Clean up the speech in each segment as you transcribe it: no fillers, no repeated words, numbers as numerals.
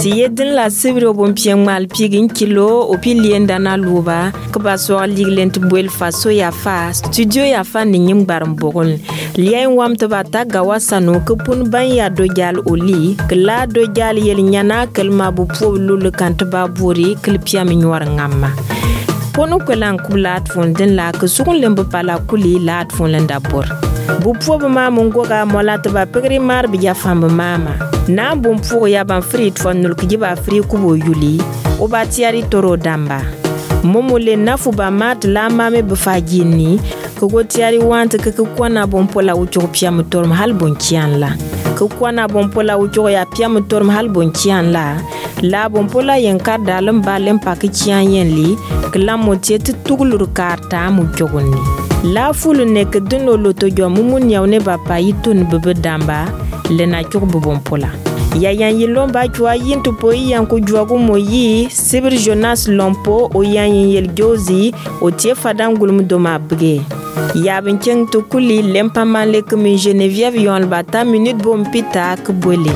ti yedin la sibro bon pieng mal pigin kilo o pilien dana luba ko ba so liglent boel faso ya fa studio ya fa ni nyim baram bogol lien wam to bata gawasano ko pun ban ya do jal oli kla do jal yel nyana kelma bu poblu le kant ba buri klipia mi nwar ngamma ponu ko lan kulat fon den la ko sukun lembo pala kuli lat fon len dabor bu pobo ma mongo ga molat ba pegri mar bi ya fam mama na bom pour ya ban frit fon nul ki ba fri kubo yuli o ba tiari toro damba momole nafu ba mat la mame be fajini ko go tiari wante ko kwana bom pola u chok piam torm hal bon kian la ko kwana bom pola u chok ya piam torm hal bon kian la bom pola yen ka dalem balem pak kian yen li kla motie tutugulur karta mu jogonni la fulu nek duno loto jo mumun yawne ba payitun bebe damba lena chok bobon pola yayan yilomba chwa yintu po yanku jwagu moyi sibir Jonas Lompo o yayin yel jozi o tie fadangul mudoma bge yabin cheng to kuli lempa manle kemi Geneviève yon bata minute bom pita k boleni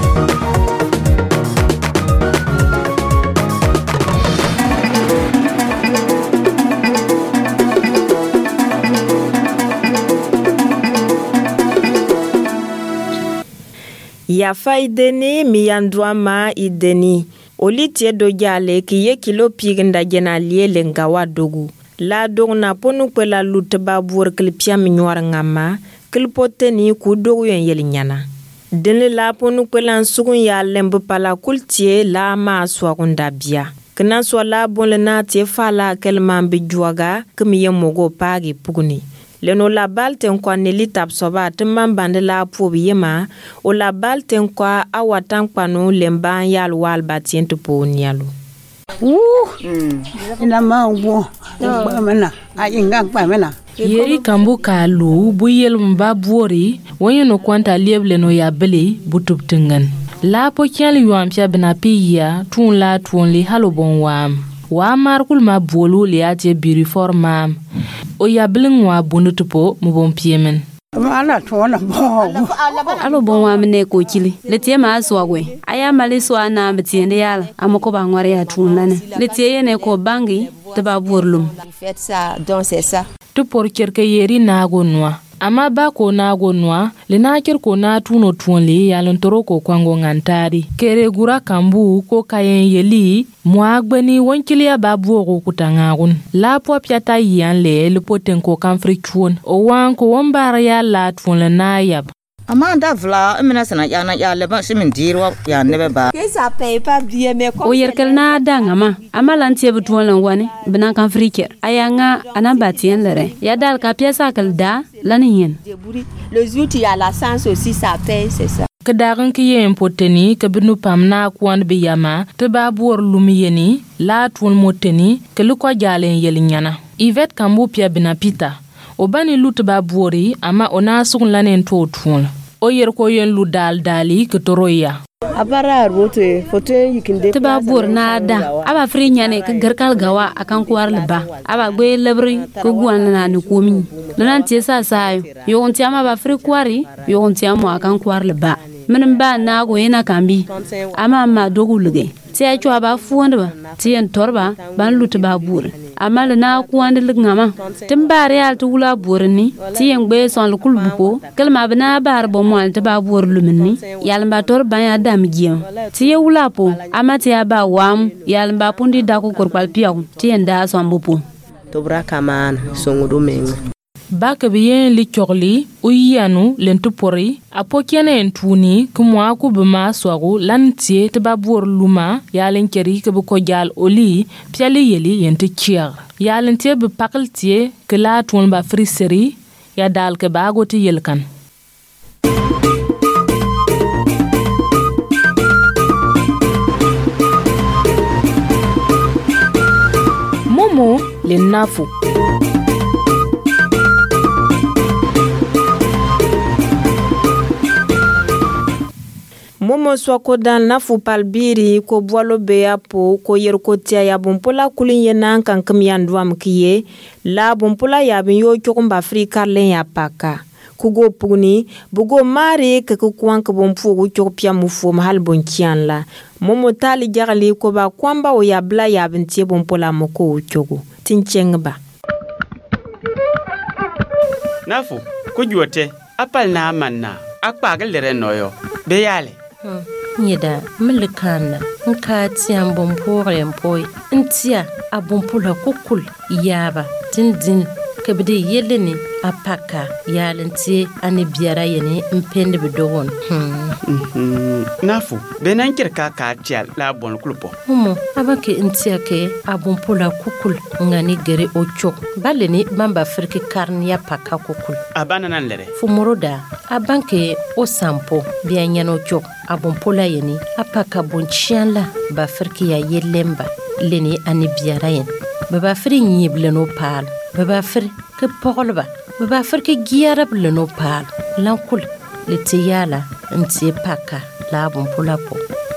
ya faideni mi yandwa ma ideni olitie do jale ki ye kilo piginda jena liele ngawa dogu la dogna ponu kwela lutba bur klipia mi nwar ngama klipoteni ku dogu yen yel nyana denle la ponu kwela sugun ya lembu pala kultie la ma swagunda bia kana so la bon le na tie fala kelman bi juaga kemi ye mogo pagi puguni leno la balten kwa neli tapsoba temman bande la pobi yema o la balten kwa awatan kwanu lemban yal wal batien to ponialu ina mawo mana ayinga pa mana yeri kambu kalu buyel mba buori wonyeno kwanta lieble no ya bele butub tengan la po kyal yuam pya bina piya tun la tun li halobon wa markul ma bolu li ate biri formam o ya blin wa bunutupo mu bon piemen ala tona bo alo bon wa mene ko kili le tie ma so agwe aya mali so ana mtiende yala amako ba ngware ya tunana le tie yene ko bangi te ba borlum fait ça donc c'est ça to por kerke yeri nago noa ama ba ko nago noa le na ker ko na tuno tunle yalon toro ko kwango ngantari kere gura kambu ko kayen yeli muagbani wonkili ya babu ko kutangagun la po piata yan le poten ko kanfri chuon o wan ko wombar ya la tun le na yab amanda vla amina sana ya le ba simin dirwa ya nebe ba que ça paye pas bien mais o yerkel na dangama amalan tie butuan lan wani bina kanfri ker ayanga anambatien lere ya dal ka piesa kal da lanin les outils à la sens aussi ça paye c'est ça kadagan ki yen poteni ka binu pam na kwan bi yama te ba bor lumiyeni la tun moteni ke lu ko jalen yel nyana ivet kambu pia bina pita o bani lut ba bori ama ona sun lanen to tun o yer ko yen lu dali ke toroya abara rote foto yikinde te ba bor na da aba fri nyane ke garkal gawa akan kwar ba aba gbe lebri ko gwan na ni komi nan tie sa sayo yo on tiama ba fri kwari yo on tiama akan kwar ba min ba na go yana kambi ama ma doguluge ti a chwa ba fuondba ti en torba ban lut ba bur ama le na kuande ngama timba real to wula burni ti en gbe son lukul buko kelma bana bar bo mo te ba bur lumni yalba tor ban ya dam giam ti wula po ama ti ba wam yalba pundi da ko korpal piaw ti en da son bupo to bra kaman songudo menga baka biyen li chogli uyanu lentupori apokiane entuni kumwa ku bema swagu lantie te babur luma yalen keri ke bu ko jal oli piali yeli yente chiar yalen tie be pakaltie ke la tun ba friseri ya dal ke bago ti yelkan momo le nafu momo swako dan nafu palbiri ko bwalo beya po ko yer ko tia ya bompola kulin yenan kan kam yandwam kiye la bompola ya bin yo chokumba Afrika len ya paka kugo pugni bugo mare ke ku kwan ko bompu go chok pia mu fo mahal bon kian la momo tali jagali ko ba kwamba o ya bla ya bintie bon pola moko o chogo tinchengba nafu ko juote apal na manna akpa ga lere noyo be yale Nyeda milikana nka tiyan bompore mpoi ntia abompola kukul yaba dindin kabide yeleni apaka yalentie ani biara yene mpende bidogon nafu benan kirka ka tial la bon kulpo abake ntia ke abompola kukul ngani gere ocho baleni bamba frike karnia paka kukul abana nan lere fumoroda abanke o sampo bianyano chok abompola yeni apaka bonchianla ba frike ya yelemba leni ani biara yen baba fri nyibleno pal baba fri ke pogolba baba fri ke giarab leno pal lankul letiyala ntie paka la bompola po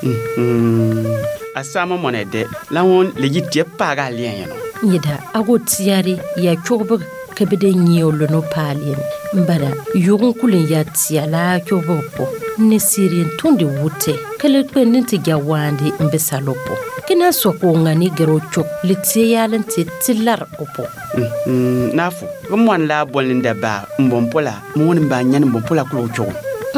asama monede lawon legitie paga lien yeno yida ago tiyari ya chobug kabide nyolo no palien mbara yogun kulin ya tiyala chobug po ne sirin tundi wute kele kweninti gawandi mbesalopo kina soko ngani gero chok litiyalen titilar opo nafu gumwan la bolinda ba mbompola mon ba nyan mbompola kulo chok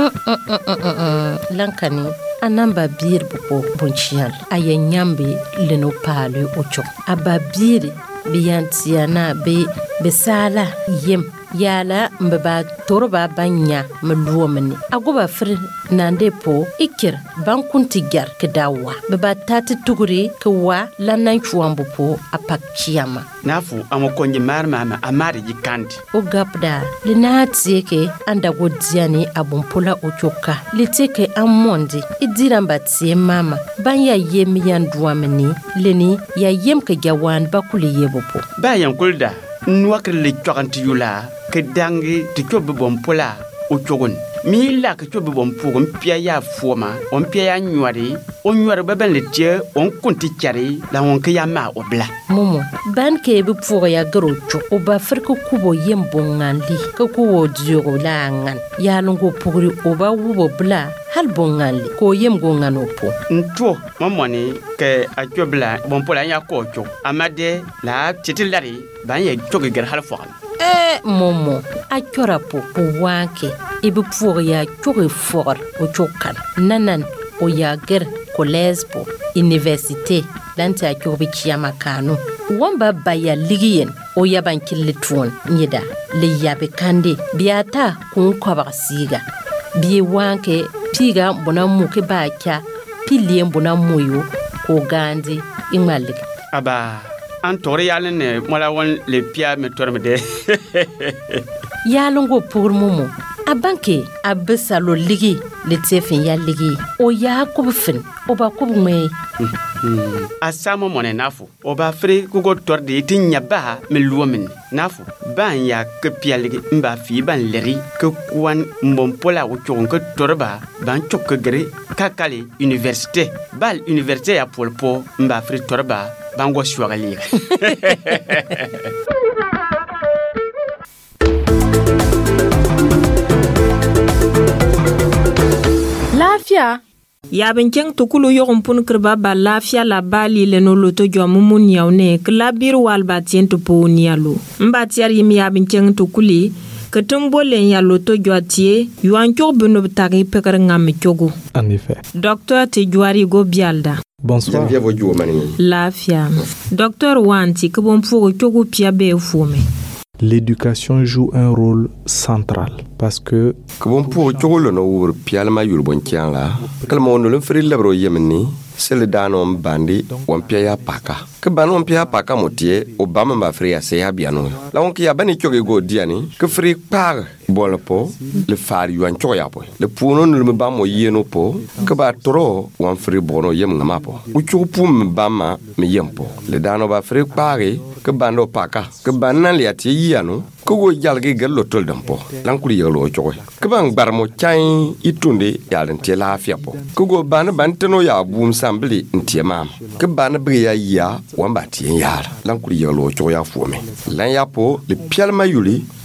lankani anamba bir buko bonchial ayanyambe leno pale ocho ababiri biyantiana be sala yem yala mbaba torba banya mluomni agoba fri nande po ikir bankunti gar kedawa baba tati tuguri kwa lanan chuambo po apakchiama nafu amokonje marmama amari jikandi o gapda linati ke anda godiani abompola ochoka liteke amondi idiramba tie mama banya yemi yanduamni leni ya yem ke gawan bakuli yebopo bayan kulda nwakre le chokanti yula ke dangi ti chobe bompola o chogon mi la ke chobe bompo on pia ya foma on pia ya nywari on nywari beben le tie on konti chari la on ke ya ma obla momo ban ke bu pour ya grocho o ba friko kubo yembo ngandi ko ko diogo la ngan ya longo pugri o ba wubo bla hal bongali ko yemgo ngano po nto momoni ke a chobla bompola ya ko cho amade la titilari ban ye choge ger hal fo momo a chora po wanke ibu pour ya choge for o chokan nanan o ya ger collège po université lanta a chobe chiama kanu wamba baya ligiyen o yaban kilitron nyida le yabe kande biata kun kwaba siga bi wanke piga bona muke bacha pilien bona moyo ko gandi ingmalik aba antori yalene mola won le pia me tormede yalongo pour momo abanke abesalo ligi le tefin ya ligi o ya kubfin o ba kubme asamo mone nafu o ba fri kugo torde tinya ba me luomin nafu ban ya ke pia ligi mba fi ban leri ke kwan mbompola o chon ke torba ban chok gere kakale université bal université ya polpo mba fri torba bango shwagali Lafia ya binkeng tukulu yogun pun kirba ba lafia la bali le no loto jomu mun yawne kla bir wal batien to po nialo mbatiar yim ya binkeng tukuli ketumbo len ya loto joatie yuan chorbeno tagi pekar ngam chogo en effet docteur Tejwari go bialda bonsoir lafia docteur wanti ke bon pour chogo pia be fume. L'éducation joue un rôle central parce que bon pour cholo no wur pialma yul bon tianla kalma wono le fri labro yemni sel danom bandi won pia paka ke banon pia paka motie obama ba fri ase ya biano la won ki ya bani choge go diani ke fri par bolpo le far yuan choya po le puno no le ba mo yeno po ke ba tro won fri bono yem ngama po u chupum bama me yempo le dano ba fri pare ke bando paka ke banan le ati yano ko go jalge gel lo tol dampo lankuri yelo choy ke bang barmo chay itunde yalen te lafia po ko go ban teno ya bum sambli ntie mam ke ban briya ya wamba tie yar lankuri yelo choy ya fume lan ya po le pialma yuli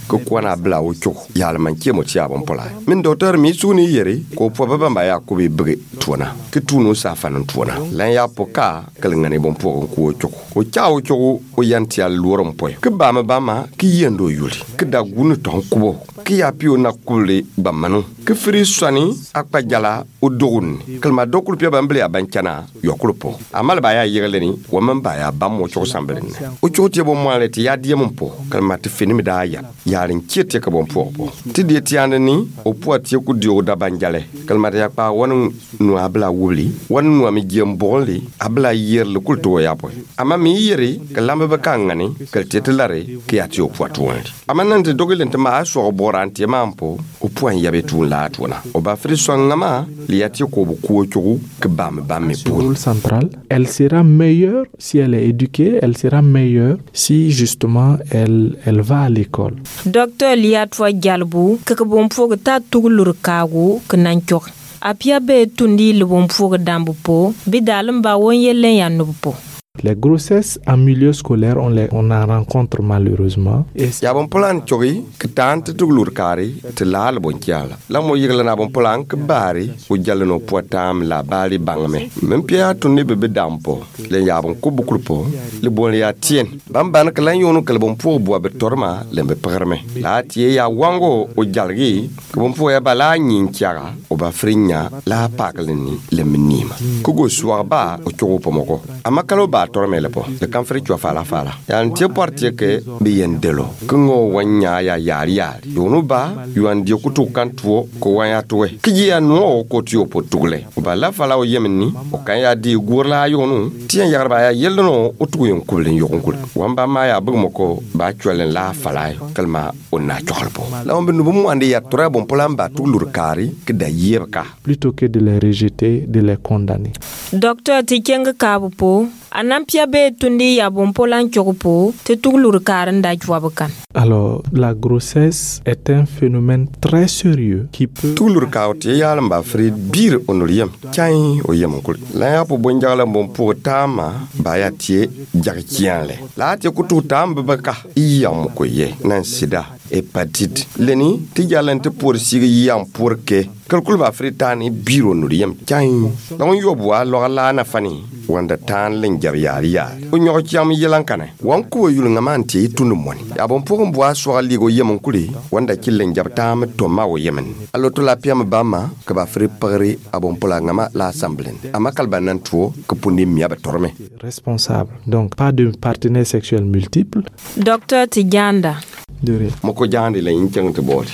ko kwana bla o chok yal man ke mo tia bon pola min docteur mi suni yeri ko po baba ba ya ko be bege tuona ke tunu sa fanan tuona lan ya poka kal ngani bon po ko chok o chao chok o yanti al lorom poy ke ba ma ki yendo yuli ke da gunu ton kubo ki ya pio na kule ba manu ke fri swani akpa jala o dogun kalma dokul pia ba mbele abankana yokul po amal ba ya yele ni wo man ba ya ba mo chok sambele o chok te bo mo ale ti ya die mo po kalma te fini mi da ya yarin kiete ka bon po ti die ti ande ni o po ti ku dio da banjale kalma ya pa wonu no abla wuli wonu no mi gem bolli abla yer le kulto ya po ama mi yeri kalamba ba kangani kal te lare ki ya ti o po to ama nan te dogilente ma so borante mampo o po yabe tun la tona o ba fri so ngama li ati ko bu ko chogu ke bam rôle central, elle sera meilleure si elle est éduquée, elle sera meilleure si justement elle va à l'école. Docteur Liatwa Galbu, que bon pour ta toulur kago, que n'anchok. Apia be tundi le bon pour dambupo, bidalum ba wonye len yanupo. Les grossesses en milieu scolaire, on en rencontre malheureusement. Ya bon plan chogi, que tante tuglur kari, te la bon tiala. La mo yigla na bon plan que bari, o jalno poitam la bali bangame. Même pia tonni bebe dampo. Le ya bon kubu kulpo, le bon ya tien. Bamban que la yonu que le bon pour bois betorma, le me perme. La tie ya wango o jalgi, que bon pour ya bala nyin tiara, o ba frinya la pakleni le menima. Kugo swaba o chogo pomoko. Amakalo ba torme le po le kamfri chwa fala ya ntie portie ke bien delo kungo wanya ya yari yonu ba yuan dio kutu kantuo ko wanya tuwe kiji ya no ko tio potugle ba la fala o yemni o kan ya di gurla yonu tien yarba ya yelno o tuyen kulen yonkul wamba ma ya bugmoko ba chwelen la fala kalma onna chorpo la on benu mu ande ya tora bon plan ba tulur kari ke da yebka plutôt que de les rejeter, de les condamner. Docteur Tikeng Kabupo anampia be tundi ya bon polan chokupo te tuglur karanda chwabakan. Alors, la grossesse est un phénomène très sérieux qui peut... Tuglur kaote yalamba frid bir onoliyam chai oyam kul. La ya po bonjala bon po tama baya tie jakchianle. La te kutu tamba baka iyam ko ye nan sida hépatite leni ti jalante pour sigi yam pour que kalkul ba fritani biro onoliyam chai. Don yobwa lo la na fani wanda tan len jar yari o nyo cham yelan kane wan ko yul ngamanti tunu moni ya bon pour mboa so ligo yemon kuli wanda killen jabtam to mawo yemen aloto la piam bama ka ba fri pare abon pola ngama la assemblen amakal banan tuo ko pundi mi aba torme responsable donc pas de partenaire sexuel multiple. Docteur Tiganda moko jandi la inchang te boli.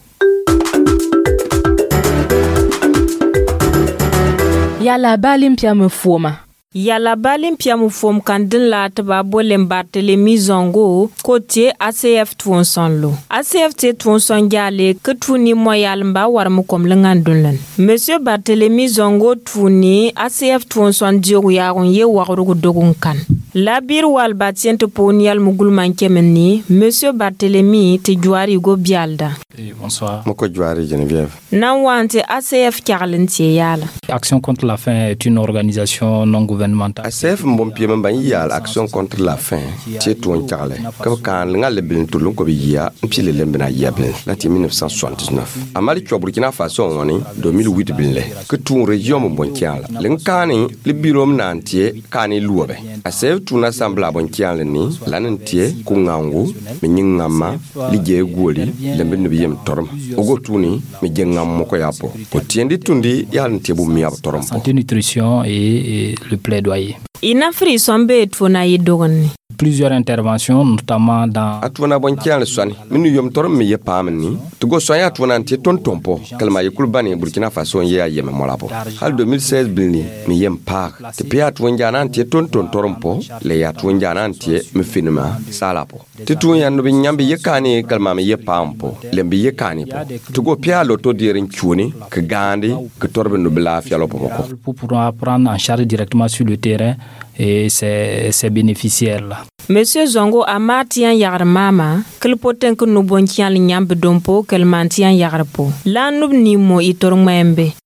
Yala balim pia me foma. Yala balim pia mu fom kandin la taba bolem Barthélemy Zongo côté ACF Twonson lo. ACF te Twonson jale ke tuni moyal mba war mu kom lengandun. Monsieur Barthélemy Zongo tuni ACF Twonson diogu yaron ye warugo dogun kan. La bir wal batien te ponial mugul manke menni Monsieur Barthélemy te juari go bialda. Bonsoir. Moko juari Geneviève. Nan wante ACF Karlentie yala. Action contre la faim est une organisation non gouvernementale. ACF mbompi mba yal Action contre la faim tie tuon charle. Ka kan ngal bin tulun ko biya mpile lembena yable la 1979. Amali cho Burkina Faso woni 2008 binle. Que tout région mbonkiala. Lenkani le bureau nantie kani luobe. ACF tuna sambla bonkiala ni lanantie kungangu menyingama lige goli lembe yem torma ogo tuni me jengam moko yapo o tiendi tundi yalante bu mi yab torma santé nutrition et le plaidoyer ina fri sombe tfona yidogoni plusieurs interventions notamment dans atwana bonkial swani minu yom torom mi yepamni to go soya atwana anti tontompo kalma yekul bani Burkina Faso ye yeme molabo hal 2016 bilni mi yem par te pia atwanja anti tonton torompo le ya atwanja anti mi finima salapo te tu yan bi nyambi yekani kalma mi yepampo lembi yekani po to go pia loto dirin chuni ke gandi ke torbe no bla fialo pomoko pour prendre en charge directement sur le terrain et ces bénéficiaires-là. Monsieur Zongo amatian yagar mama, quel poten que nous bontian l'nyambe dompo, quel mantian yagarpo. La nub ni mo itor membe.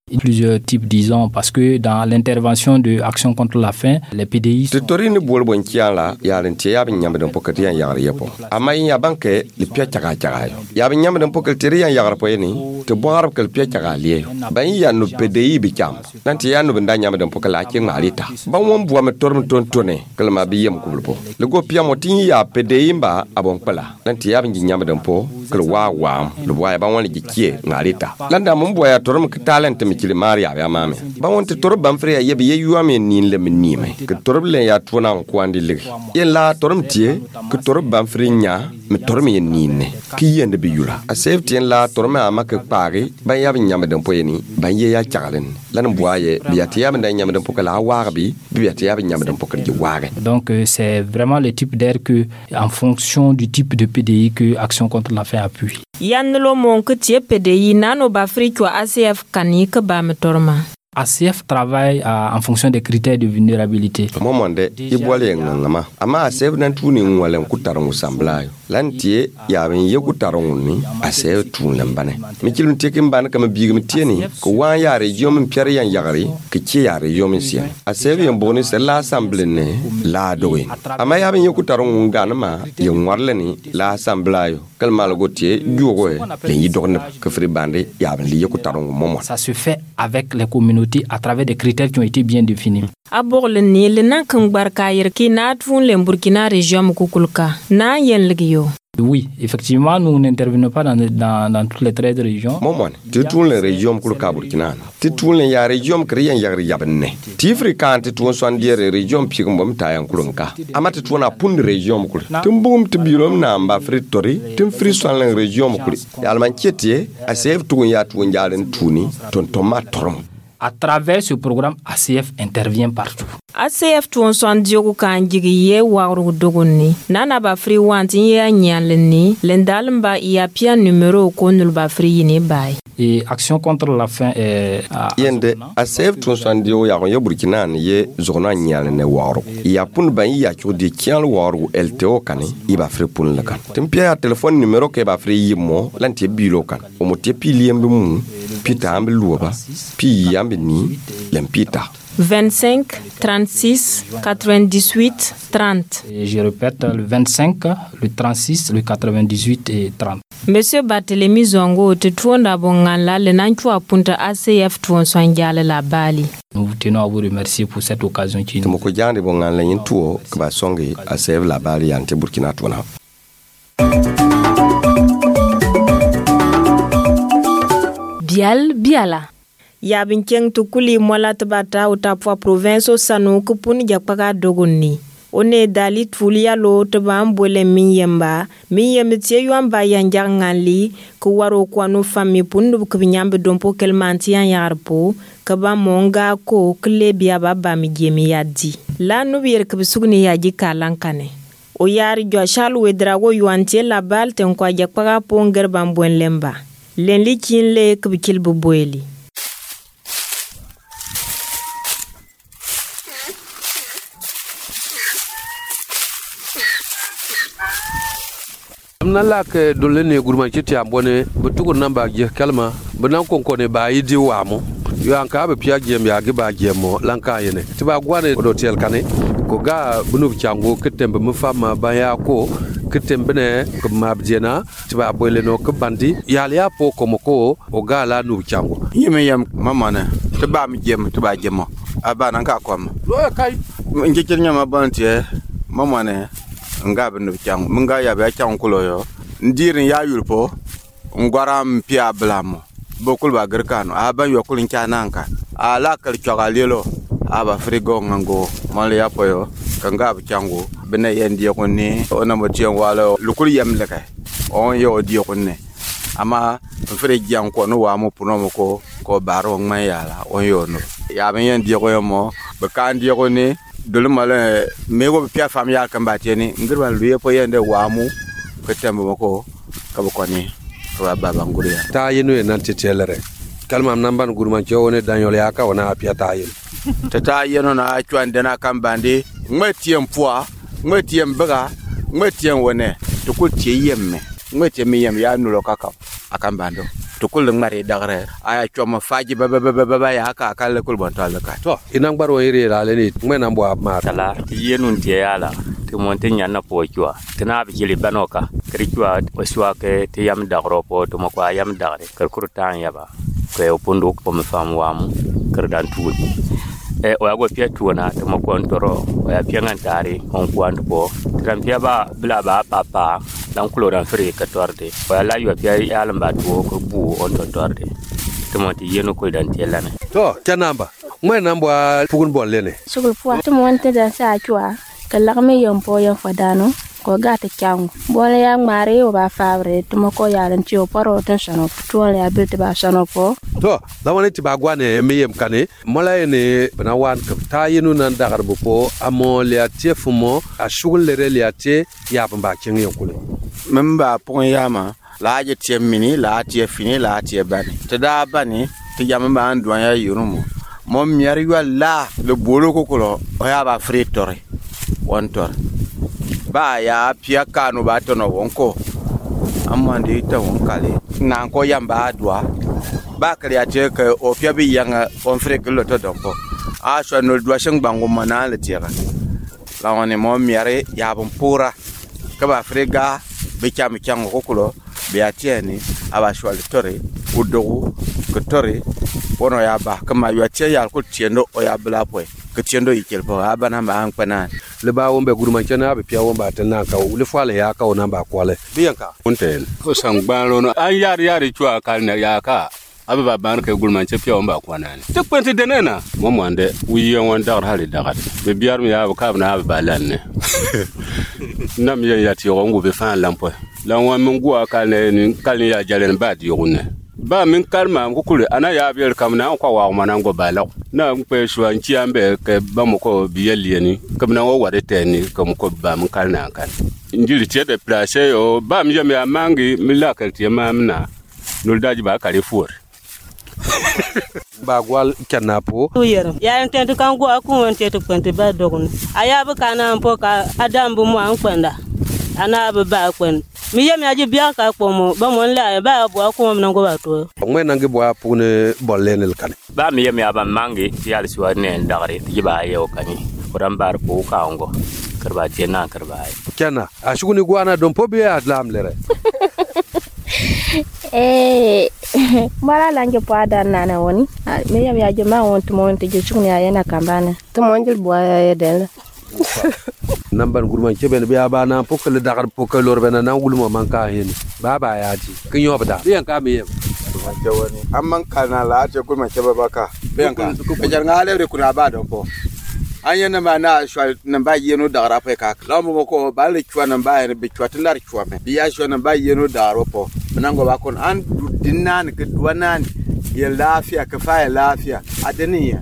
Plusieurs types, disons, parce que dans l'intervention de Action contre la faim, les PDI... Tutorini bol bon kiala, yalentie yabin nyambe don poketian yar yepo. Amay yabanke, le pia chaga chaga. Yabin nyambe don poketian yar poeni, te boarab kel pia chaga lie. Ban ya no PDI bikam. Nanti ya no benda nyambe don pokela king malita. Ban won bua me torm ton tone, kel ma biyem kubulpo. Le go pia motin ya PDI mba abon pala. Nanti yabin nyambe don po, kel wa, le boya ban won li kie malita. Landa mon boya torm ke talent kili maria ya mame ba wonte torb ban frère yebi ye yuame nin le minime ke torb le ya tuna ko andi le ye la torm tie ke torb ban frère nya me torm ye ninne ki yende bi yula a safety la torm ma ke pari ba ya bi nyame den poyeni ba ye ya chagalen lan boye bi ya tiya ben nyame den pokala warbi bi ya tiya bi nyame den pokal ji ware. Donc c'est vraiment le type d'air que en fonction du type de PDI que Action contre la faim appuie. Yanlo mon que tie PDI nano ba friko ACF kanik ba metorma. ACF travaille en fonction des critères de vulnérabilité. Momande ibwale ngama ama ACF nan tuni ngwale kutarongo samblayo lantie ya ben ye kutarongo ni ACF tun lambane mikilun tekin ban kama bigim tieni ko wa ya region piare yan yagari ke ci ya region sia ACF yan boni c'est l'assemblée ne la dowe ama ya ben ye kutarongo nganama ye ngwarle ni l'assemblayo kalmal gotie jugo le yi dogne ke fri bande ya ben li ye kutarongo momo. Ça se fait avec les communautés à travers des critères qui ont été bien définis. Abor le ni le nan kan barka yer ki na tun le Burkina région mukulka na yen ligyo. Oui, effectivement, nous n'intervenons pas dans toutes les 13 régions. Momone, tu tournes les régions mukulka Burkina. Tu tournes les régions créées yagri yabne. Tu fréquentes tu tournes soit des régions pigom tayan kulunka. Ama tu tournes à pund région mukul. Tu mbum tu birom na mba fritori, tu fri soit les régions mukul. Yalman kiete, ACF tu ya tu njalen tuni, ton tomatrom. À travers ce programme, ACF intervient partout. ACF tuon son diogo kan jigi ye waru dogoni. Nana ba free wanti ye nyaleni, lendalmba ya pia numéro konul ba free ni bay. Et Action contre la faim est yende ACF tuon son diogo ya kon ye Burkina ye zona nyalene waru. Ya pun ban ya chodi kian waru LTO kani iba free pun la kan. Tempia téléphone numéro ke ba free yimo lanti bilo kan. O motie piliem mu pita ambe luoba pi ambe ni lempita 25 36 98 30. Et je répète, le 25, le 36, le 98 et 30. Monsieur Barthélemy Zongo te tuonda bongala le nanchua punta ACF tuon soanjale la bali. Nous vous tenons à vous remercier pour cette occasion qui nous moko jande bongala yin tuo kba songi ACF la bali ante Burkina tuona. Biala. Yabin keng tukuli mwala tabata utapwa province sanu kupuni jakpaga dogoni. One dali tulia lo tabambwele miyemba. Miyembe yuamba yanjangali kuwaro kwanu fami pundu kubinyambe dompo kelmanti yarpo kaba monga ko klebia baba mijemi yadi. La nubir kubisugni yaji kalankane. O yari jwa shalu wedrago yuantie la bal tenkwa jakpaga ponger bambwen lemba. Lenli kinle kubikil bubweli. Nala ke dole ne gurman kiti ambone butugo namba je kalma banan konkone ba yidi wamo yo anka be pia gem ya ge ba gemo lanka yene tiba gwane do tel kane ko ga bunu chango ketembe mu fama ba ya ko ketembe ne ko mabjena tiba boyle no ko bandi yal ya po ko moko o ga la nu chango yeme yam mamana tiba mi gem tiba gemo aba nan ka kom lo kai nge kirnya mabantie mamane nga be no chango munga ya be chango kulo yo ndirin ya yulpo ngwaram pia blamo bokul ba gerkano aba yokul nkananka ala kal chogalelo aba frigo ngango male yapo yo kanga be chango bene yendi ko ni ona motien wala lukul yamleka on yo di ko ne ama fre jang ko no wa mo puno mo ko baro ngmayala on yo no ya ben yendi ko yo mo be kan di ko ni dole mala mego pia familial kamba tieni ngirwa luye po yende wamu ketembo mako kabo koni ko baba nguria ta yenu e nan tetelere kalma namban gurman ciowone dañol yaka wona pia ta yen ta yenu na chwande na kambandi ngatiem poa ngatiem baga ngatiem wone to ko tie yemme ngatiem yem ya nulo kaka akambando to kul ngare dagre aya choma faji ba ya ka kala kul bon tal ka to inang baro ire la le ni mena bo ma tala yenun tie ala ti monte nyanna po chwa tana bi jili banoka krikwa waswa ke ti yam dagro po to mo kwa yam dagre kar kurtan yaba ko e opundu ko me fam wamu kar dan tuudi o yago pia tuona to mo ko ntoro o ya pia ngantari on ko anto tram pia ba bla ba papa dan kulo dan fri ka torde o ya la yo pia yalamba to ko bu on to torde to mo ti yeno ko dan telane to tanamba mena mbo pugun bon lene sugul puwa to mo wonte da sa chwa kala me yompo yon fadano ko gata changu bole yang mari o ba fabre to mo ko yalan ti o paro to sono to le abilte ba sono po to da woni ti ba gwane me yem kane mola ene bana wan ka ta yinu nan dagar bu po amo le atie fumo a shugul le re le atie ya ba kin yonkule memba pon yama la je tie mini la tie fini la tie bani te da bani ti yama ba andwan ya yurumo mom miari wala le bolo kokolo o ya ba fritore wontor ba ya pia kanu ba to no wonko amande ta wonkale nan ko yamba adwa ba kare ate ka o pia bi yanga on freklo to dompo a so no dwa shang bango manale tira la woni mom miari ya bon pura ka ba frega be cham chango kokolo be atieni aba shwal tore udogu ko tore wono ya ba kama yo tie ya ko tiendo o ya bla poe ko tiendo ikel po aba na ma an pana le ba wombe guruma chana be pia womba tana ka le fale ya ka ona ba kwale bianka unten ko sangbalo no an yar chwa kal na ya ka aba ba ban ka guruma che pia womba kwana te kwente denena mo mwande wiye won dar hali dagat be biar mi ya ka na ba lanne nam ya ti wongu be fan lampo lan wa mun gwa kal ne ya jalen ba di yone ba min kalma ko kule ana ya biyar kamna ko wa manan go balaw na mpe shwa nchiambe ke ba mo ko biyeli ni kamna wo wade teni kam ko ba min kalna kan njiri tie de place yo ba mi jame amangi mila kalti mamna nul daji ba kare fuor ba gwal kanapo yero ya ententu kan go aku ententu kwente ba dogun aya ba kana mpo ka adam bu mo an kwenda ana ba kwen mi yemi aji bia ka pomo ba mon la ba bo ko mo ngo ba to ngwe nangi bo apune bollenel kan ba mi yemi aba mangi ti al suwa ne ndagare ti ba yo kani kuran bar ko ka ngo karba jena karba kana ashuguni gwana don pobe adlam lere mara lange pada nana woni mi yemi aji ma won to mon te jukuni ayena kambana to mon jil bo ayedel namban gurman cheben biya ba na pokale dagar pokalor bena na gulmo man ka hen baba yaji kin yo bada biyan ka me wani amman kana la je gurman chebe baka biyan ka jar ngale re kuna ba don po anya na ma na shwa na ba yeno dagara pe ka la mo ko ba le chwa na ba ne be chwa tnar chwa me biya shwa na ba yeno dagaro po nango ba kon an dinnan ke duwanan ya lafiya ka fa lafiya adaniya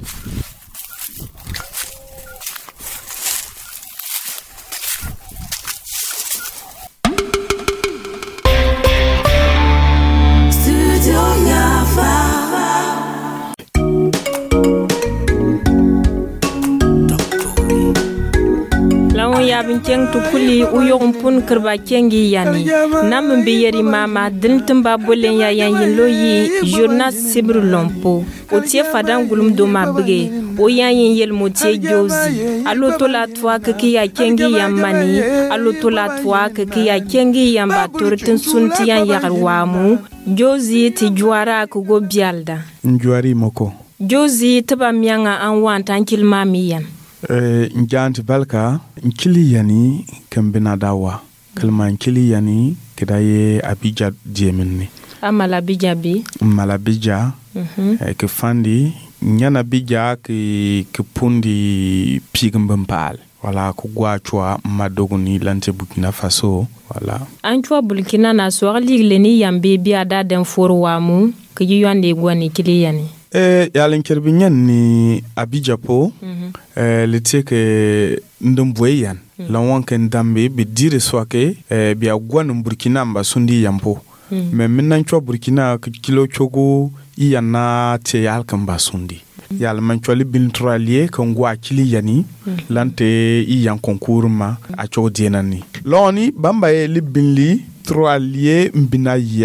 yabin keng tukuli uyon pun kerba kengi yani nam be yeri mama dintin ba bolen ya yan yin loyi journal sibru lompo o tie fadan gulum do mabge o yan yin yel motie jozi alo to la twa ke ya kengi yamani alo to la twa ke ya kengi yamba tortin sunti yan yarwamu jozi ti juara ko go bialda njuari moko jozi taba mianga an wanta kilma miyan njanti balka nkili yani kambina dawa kalma nkili yani kidaye abija jeminni amala bija bi mala bija ke fandi nyana bija ke pundi pigmbambal wala ko gwachwa madoguni lante Burkina Faso wala anchwa Burkina na so ligleni yambe bi ada den forwamu ke yande gwani kili yani yalen kerbinyan ni abija po liteke ndombweyan la wanken dambe be dire swake bi agwan Burkina mba sundi yampo mais maintenant tu Burkina kilo chogo yana te yalkan ba sundi yal man choli bin tralier kon gwa kili yani lante yan concours ma a chogo dienani loni bamba e libinli tralier mbina ya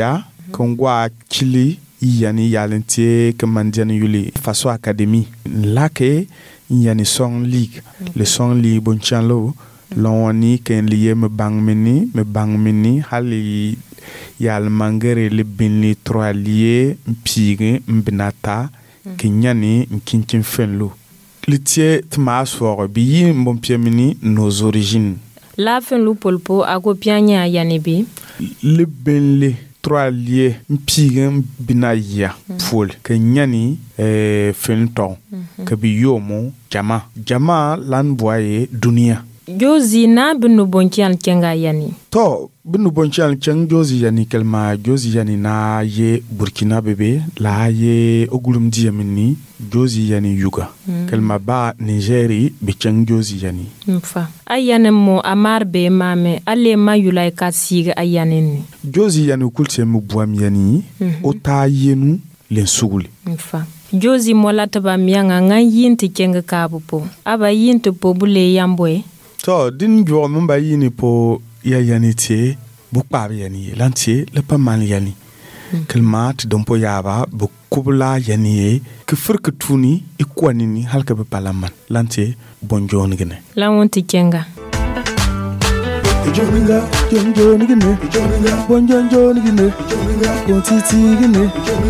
kongwa chili yani yalente kemandian yuli faso academy lake yani song league le song league bonchanlo lawani ken liye me bang mini hali yal mangere le binli trois lié mpige mbinata kenyani nkinchin fenlo litie tmasfor bi mbompie mini nos origines la fenlo polpo agopianya yanebi le binli trois lié mpige binaya fol kenyani fenton kabiyomo jama lan boye dunia jozi na binu bonchian kenga yani to binu bonchian keng jozi yani kelma jozi yani na ye Burkina bebe la ye ogulum diamini jozi yani yuga kelma ba Nigeri be keng jozi yani mfa ayane mo amar be mame ale mayulay ka siga ayane jozi yani kulte mu buam yani o ta yenu len suguli mfa jozi mola taba mianga ngayinti kenga kabupo aba yinti po bule yamboy to din jo mba yini po ya yanite bu kpab yani lantie le pa man yani kelmat dompo yaba bu kubla yani ke furke tuni ikwani ni halka be palaman lantie bonjon gene la wonti kenga joninga jonjon gene bonjon gene kontiti gene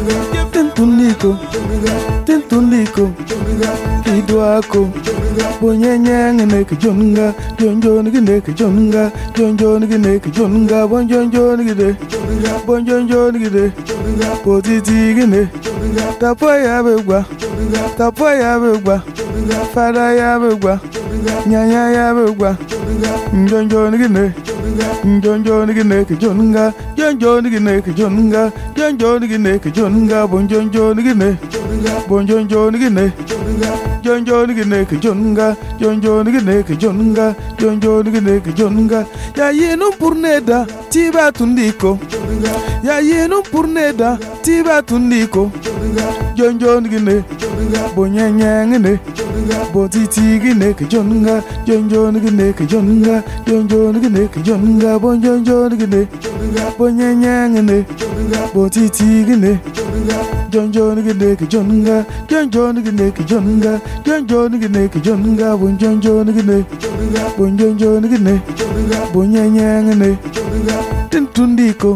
tentuniko kidwako bonyenyang ne ke jonga jonjon gene ke jonga jonjon gene ke jonga bonjon gene potiti gene tapoya begwa fada ya begwa nyanya ya begwa jonjon gene ke jonga jonjon gene ke jonga bonjon gene jonjon gene ke jonga ya yenu purneda tiba tundiko jonjon gene bonyenyang ne botiti gene ke jonga jonjon gene ke jonga bonjon gene bonyenyang ne botiti gene jonjon gene ke jonga bonjon gene bonyenyang ne tintundiko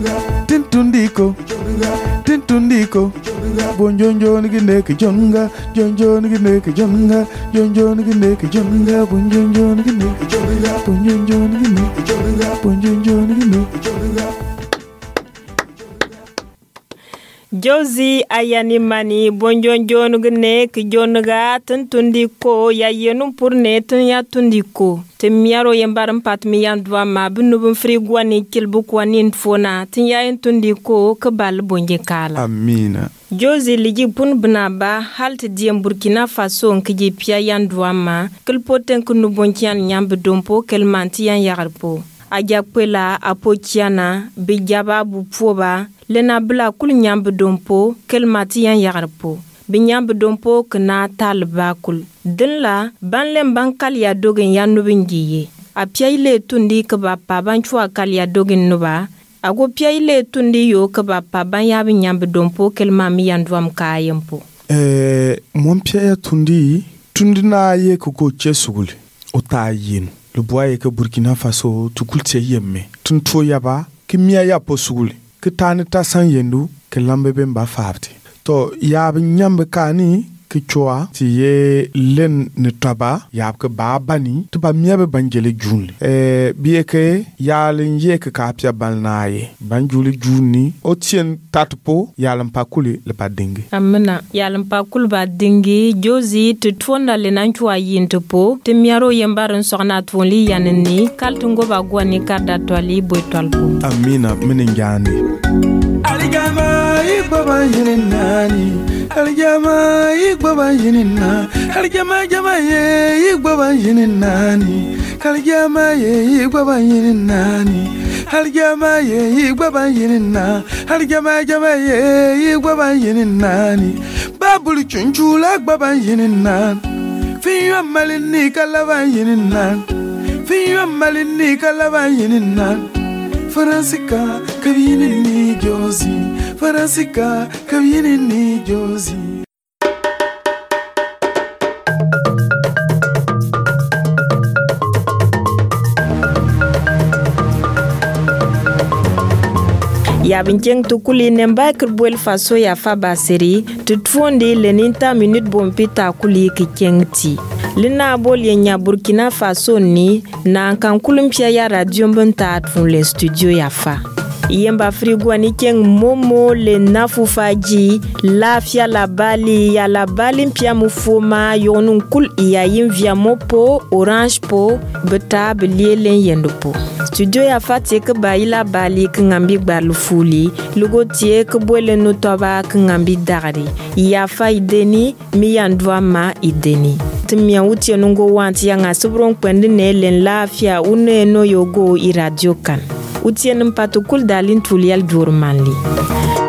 bonjon gene ke jonga bonjon gene Jozi ayani mani bonjon gene ke jonga tundiko ya yenu purne tun ya tundiko te miaro yembaram pat mi yandwa ma binu frigwani kilbukwani fona tin ya tundiko ke bal bonje kala amina Jozi ligi pun bnaba halt diem Burkina Faso nkiji pia yandwa ma kilpoten kunu bonkian nyambe dompo kelmanti yan yarpo ajakpela apochiana bijaba bupoba lena bla kul nyambe dompo kelmati yan yarpo binyambe dompo kna talba kul dinla banlem bankal ya dogen ya nubingiye apia ile tundi ke ba pa banchwa kal ya dogen nuba ago pia ile tundi yo ke ba pa ban ya binyambe dompo kelma mi yandwam kayempo mon pia ya tundi na ye ko chesugul otayin le boye ke Burkina Faso tukulte yemme tunto yaba kimia ya posugul ke tani tasan yendu ke lambe bemba farti to yab nyambe kani ke choa ti ye len ne taba yab ke babani to ba miabe banjele junli biye ke yalen ye ke kapia balnaye banjuli junni o tien tatpo yalan pakuli le ba dingi amna yalan pakul ba dingi jozi te twonda le nan chwa yintepo te miaro yembaron sokna twonli yanni kaltungo ba gwani kada twali boytolpo amina menengani aligama ibaba yinani aligama ibaba yinina aligama jama ye ibaba yinani aligama ye ibaba yinani aligama ye ibaba yinina aligama jama ye ibaba yinani babul chunchula ibaba yinina fiyo malini kalaba yinina fiyo malini kalaba yinina Farasika kabini ni jozi, farasika kabini ni jozi. Ya binceng tukuli nemba kerbuel faso ya fa basiri tutfonde leninta minute bompita kuli kikengti lina bol yenya Burkina Faso ni na kan kulumpia ya radio mbenta atfun le studio ya fa yemba frigo ni keng momo le nafufaji lafia la bali ya la bali mpia mufoma yonun kul iya via mopo orange po beta belielen yendopo studio ya fate ke bayila bali ke ngambi balu fuli lugo tie ke bwele no toba ke ngambi dagari ya fa ideni mi yandwa ma ideni timia utie nungo wanti ya ngasubron kwende ne len lafia une no yogo i radio kan utie mpatukul dalin tulial durmanli